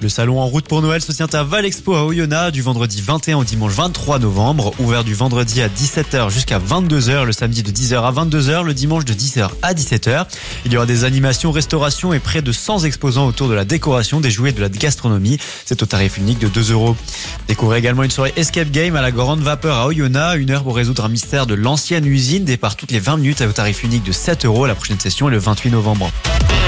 Le salon En route pour Noël se tient à Valexpo à Oyonnax du vendredi 21 au dimanche 23 novembre. Ouvert du vendredi à 17h jusqu'à 22h, le samedi de 10h à 22h, le dimanche de 10h à 17h. Il y aura des animations, restaurations et près de 100 exposants autour de la décoration, des jouets et de la gastronomie. C'est au tarif unique de 2€. Découvrez également une soirée Escape Game à la Grande Vapeur à Oyonnax. 1 heure pour résoudre un mystère de l'ancienne usine. Départ toutes les 20 minutes au tarif unique de 7€. La prochaine session est le 28 novembre.